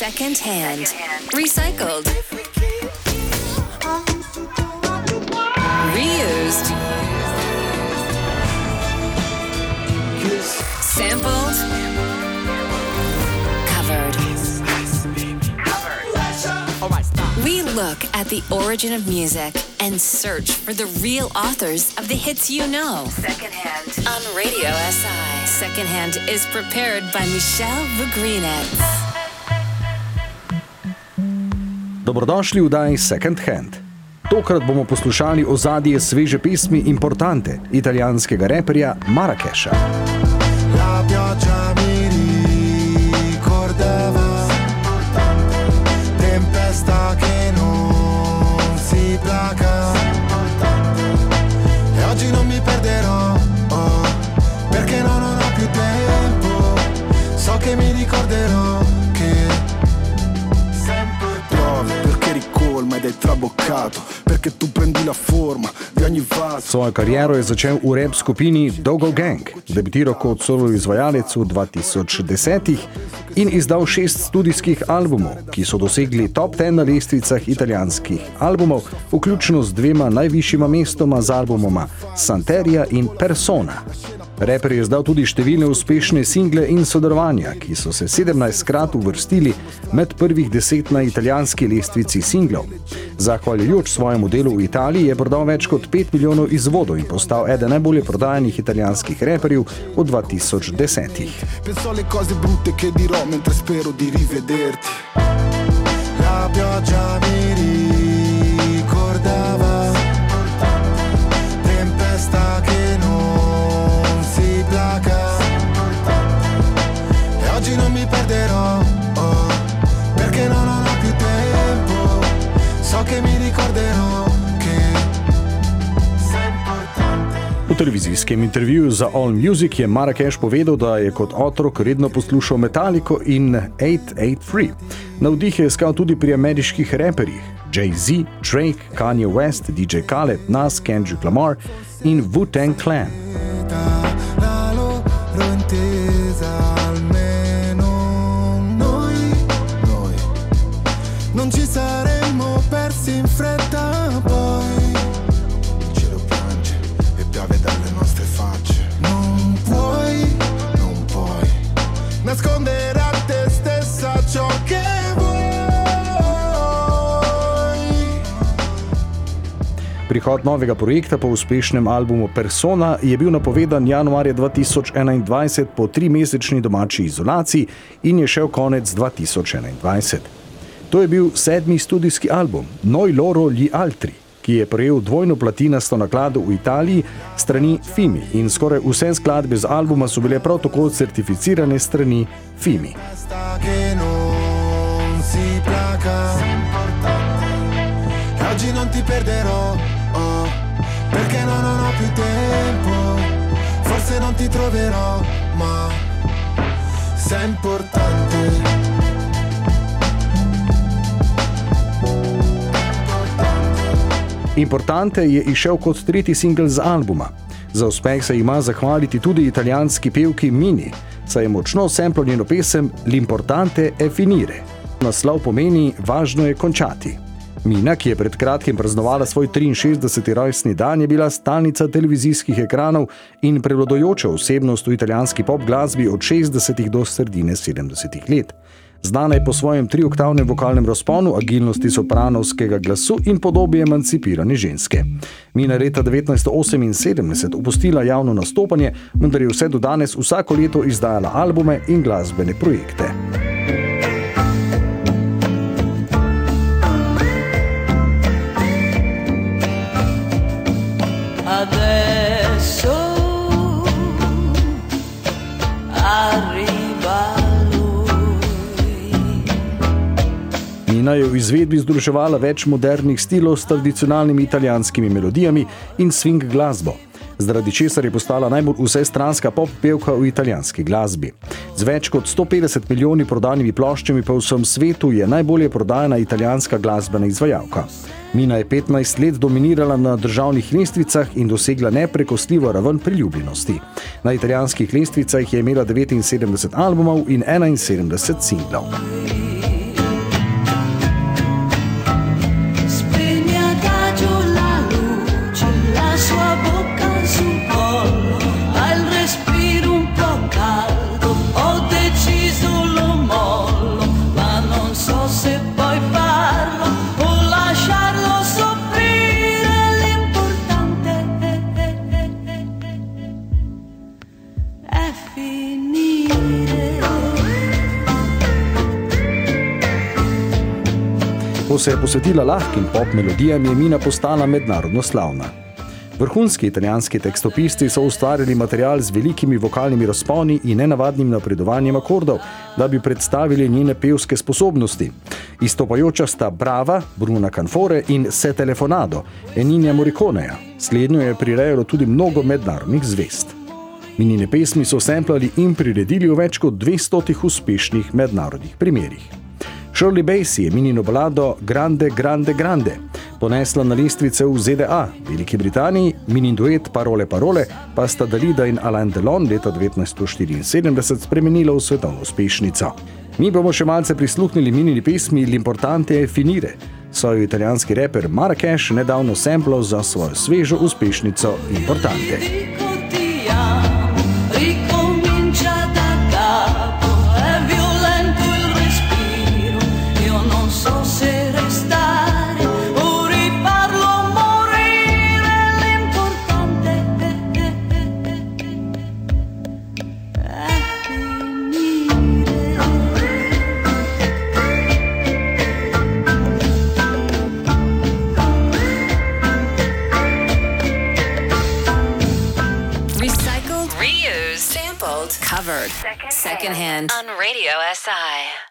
Second hand. Recycled. Reused. Sampled. Covered. We look at the origin of music and search for the real authors of the hits you know. Secondhand on Radio SI. Secondhand is prepared by Michelle Vugrinec. Dobrodošli v oddaji Second Hand. Tokrat bomo poslušali ozadje sveže pesmi Importante italijanskega reperja Marrakeša. La pioggia mi ricordava tempesta che non si placa e oggi non mi perderò perché non ho più tempo, so che mi ricorderò che sempre trovi perché ricolma ed è traboccato perché tu prendi la forma di ogni vaso. Svojo kariero je začel v rap skupini Dogo Gang, debitiral kot solo izvajalec v 2010 in izdal 6 studijskih albumov, ki so dosegli top 10 na lestvicah italijanskih albumov, vključno z 2 najvišjima mestoma z albumoma Santeria in Persona. Reper je izdal tudi številne uspešne single in sodelovanja, ki so se 17krat uvrstili med prvih 10 na italijanski lestvici singlov. Zahvaljujoč svojemu delu v Italiji je prodal več kot 5 milijonov izvodov in postal eden najbolje prodajanih italijanskih reperjev v 2010. Penso alle cose brutte che dirò mentre spero di rivederti. La pioggia mi ricordava tempesta che non si placa e oggi non mi perderò perché non ho più tempo, so che mi ricorderò che sei importante. V televizijskem intervjuju za All Music je Marrakeš povedal, da je kot otrok redno poslušal Metallico in 883. Navdih je iskal tudi pri ameriških reperjih Jay-Z, Drake, Kanye West, DJ Khaled, Nas, Kendrick Lamar in Wu-Tang Clan. La loro intesa almeno noi non ci saremmo persi in fretta poi il cielo piange e piove dalle nostre facce non puoi nascondere a te stessa ciò che vuoi. Prihod novega projekta po uspešnem albumu Persona je bil napovedan januarja 2021 po 3-mesečni domači izolaciji in je šel konec 2021. To je bil 7. studijski album Noi loro gli altri, ki je prejel dvojno platinasto naklado v Italiji strani FIMI in skoraj vse skladbe z albuma so bile prav tako certificirane strani FIMI. Oggi non ti perderò perché non ho più tempo, forse non ti troverò ma sei importante. Importante je izšel kot 3. singl z albuma. Za uspeh se ima zahvaliti tudi italijanski pevki Mini, saj je močno samplal njeno pesem L'importante è finire. Naslov pomeni Važno je končati. Mina, ki je pred kratkim praznovala svoj 63. rojstni dan, je bila stalnica televizijskih ekranov in prevladujoča osebnost v italijanski pop glasbi od 60. do sredine 70. let. Znana je po svojem 3-oktavnem vokalnem razponu, agilnosti sopranovskega glasu in podobi emancipirane ženske. Mina leta 1978 opustila javno nastopanje, vendar je vse do danes vsako leto izdajala albume in glasbene projekte. Adesso arriva lui. Mina je v izvedbi združevala več modernih stilov s tradicionalnimi italijanskimi melodijami in swing glasbo, zaradi česar je postala najbolj vsestranska pop pevka v italijanski glasbi. Z več kot 150 milijoni prodanimi ploščami po vsem svetu je najbolje prodajana italijanska glasbena izvajalka. Mina je 15 let dominirala na državnih lestvicah in dosegla neprekostljivo raven priljubljenosti. Na italijanskih lestvicah je imela 79 albumov in 71 singlov. Ko se je posvetila lahkim pop melodijam, je Mina postala mednarodno slavna. Vrhunski italijanski tekstopisti so ustvarjali material z velikimi vokalnimi razponi in nenavadnim napredovanjem akordov, da bi predstavili njene pevske sposobnosti. Izstopajoča sta Brava, Bruna Canfore in Se telefonado, Ennio Morriconeja. Slednjo je prirejalo tudi mnogo mednarodnih zvezd. Minine pesmi so samplali in priredili v več kot 200 uspešnih mednarodnih primerih. Shirley Bassey je Minino balado Grande, Grande, Grande ponesla na lestvice v ZDA, Veliki Britaniji, Minin duet Parole, Parole pa sta Dalida in Alain Delon leta 1974 spremenila v svetovno uspešnico. Mi bomo še malce prisluhnili Minini pesmi L'importante è finire, saj je italijanski reper Marrakesh nedavno samplal za svojo svežo uspešnico Importante. Covered. Secondhand on Radio SI.